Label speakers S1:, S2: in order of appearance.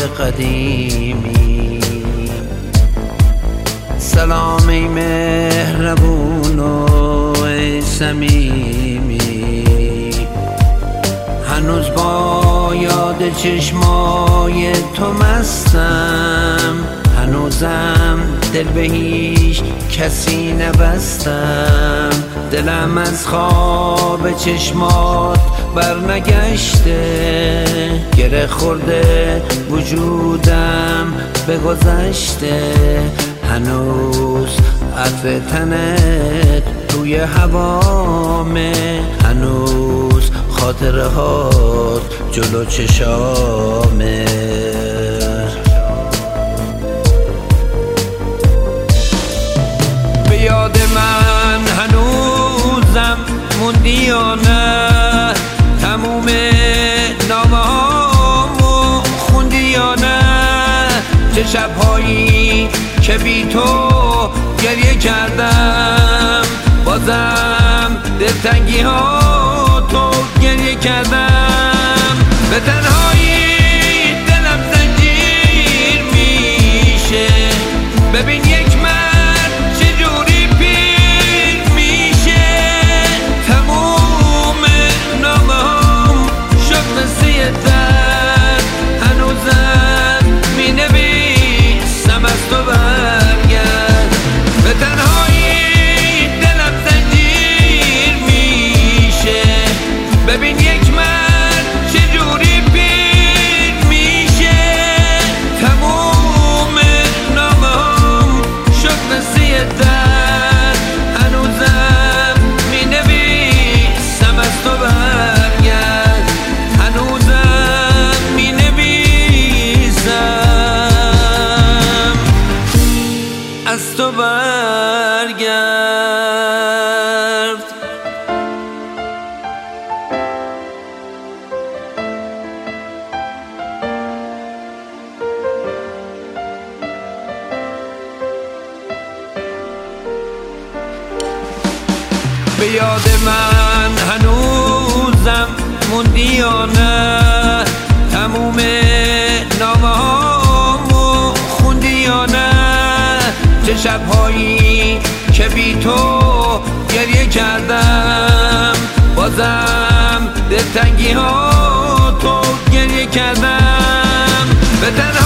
S1: قدیمی. سلام ای مهربون و ای صمیمی، هنوز با یاد چشمای تو مستم، هنوزم دل به هیچ کسی نبستم. دلم از خواب چشمات برنگشته، گره خورده وجودم به گذشته. هنوز عطر تنت روی هوامه، هنوز خاطره هات جلو چشامه. به یاد من هنوزم موندی یا نه؟ تموم نامه هامو خوندی یا نه؟ چه شبهایی که بی تو گریه کردم، بازم دلتنگی ها تو گریه کردم. به تنهایی دلم زنجیر میشه، ببین یک مرد چجوری پیر میشه. تموم نامه هم شد قصه درد، هنوزم می نویسم از تو برگرد. به تنهایی دلم زنجیر میشه، ببین یک مرد چجوری پیر میشه. تموم نامه هم شد قصه درد، هنوزم می نویسم از تو برگرد، هنوزم می نویسم از تو برگرد. به یاد من هنوزم موندی یا نه؟ تموم نامه هامو خوندی یا نه؟ چه شبهایی که بی تو گریه کردم، بازم دلتنگی ها تو گریه کردم. به